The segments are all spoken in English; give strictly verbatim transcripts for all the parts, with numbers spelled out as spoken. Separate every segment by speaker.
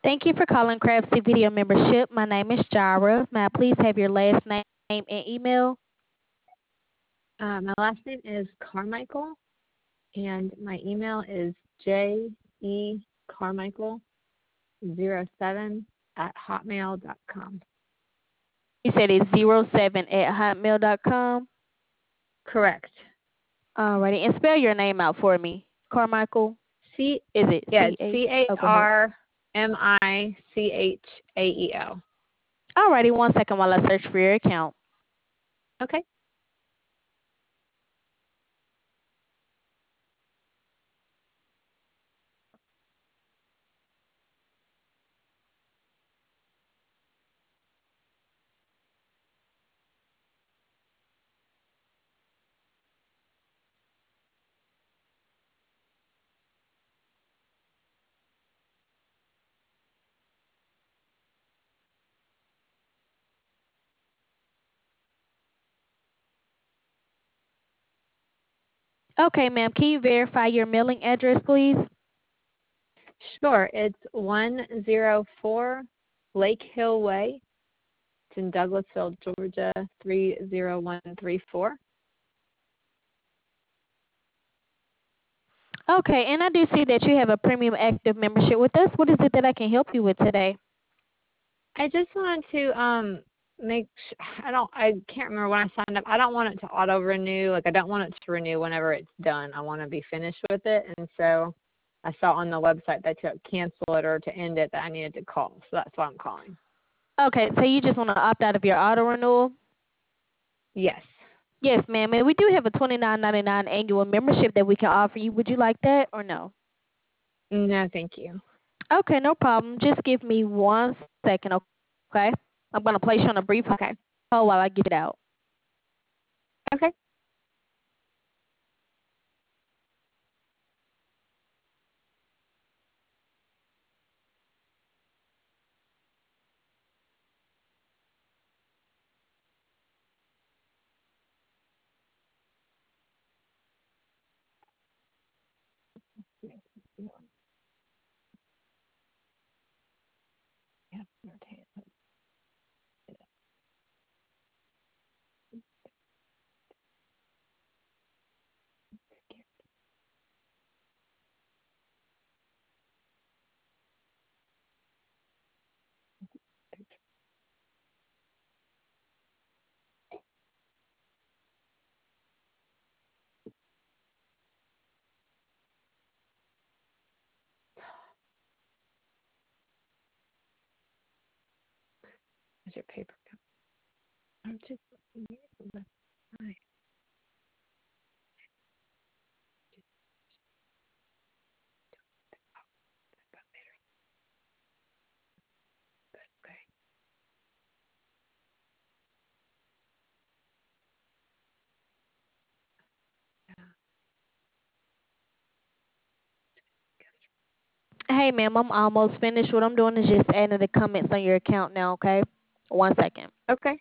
Speaker 1: Thank you for calling Crabsy Video Membership. My name is Jara. May I please have your last name and email?
Speaker 2: Uh, my last name is Carmichael, and my email is j e carmichael zero seven at hotmail dot com.
Speaker 1: You said it's zero seven at hotmail dot com.
Speaker 2: Correct.
Speaker 1: Alrighty, and spell your name out for me. Carmichael.
Speaker 2: C
Speaker 1: Is it
Speaker 2: yeah,
Speaker 1: C
Speaker 2: it's
Speaker 1: H?
Speaker 2: C A
Speaker 1: Oh, go ahead.
Speaker 2: R M I C H A E L.
Speaker 1: Alrighty, one second while I search for your account.
Speaker 2: Okay.
Speaker 1: Okay, ma'am. Can you verify your mailing address, please?
Speaker 2: Sure. It's one zero four Lake Hill Way. It's in Douglasville, Georgia, three zero one three four.
Speaker 1: Okay, and I do see that you have a premium active membership with us. What is it that I can help you with today?
Speaker 2: I just wanted to um make sh- I don't I can't remember when I signed up. I don't want it to auto renew. Like I don't want it to renew whenever it's done. I want to be finished with it, and so I saw on the website that to cancel it or to end it that I needed to call. So that's why I'm calling.
Speaker 1: Okay, so you just want to opt out of your auto renewal?
Speaker 2: Yes.
Speaker 1: Yes, ma'am. And we do have a twenty-nine ninety-nine annual membership that we can offer you. Would you like that or no?
Speaker 2: No, thank you.
Speaker 1: Okay, no problem. Just give me one second, okay? I'm going to place you on a brief
Speaker 2: Okay.
Speaker 1: hold while I get it out.
Speaker 2: Okay. Where's your paper? I'm just Hi. Okay.
Speaker 1: Hey, ma'am, I'm almost finished. What I'm doing is just adding the comments on your account now, okay? One second.
Speaker 2: Okay.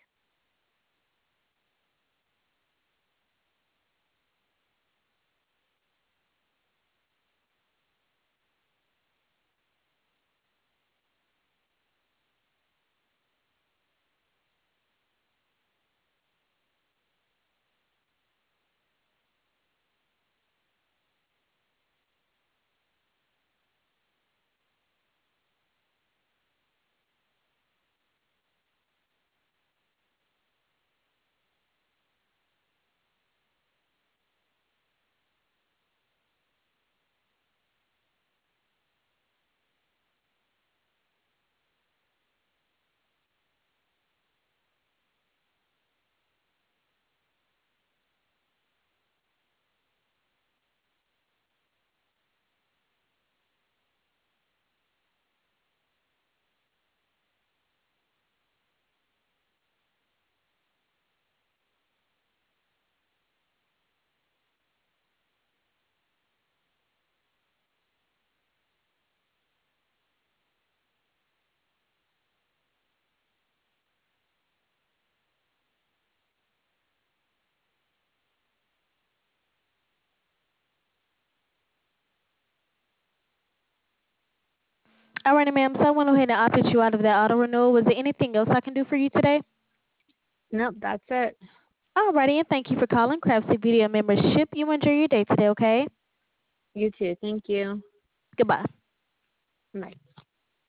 Speaker 1: Alrighty, ma'am. So I went ahead and opted you out of that auto renewal. Was there anything else I can do for you today?
Speaker 2: Nope, that's it.
Speaker 1: Alrighty, and thank you for calling Crabsy Video Membership. You enjoy your day today, okay?
Speaker 2: You too. Thank you.
Speaker 1: Goodbye.
Speaker 2: Bye.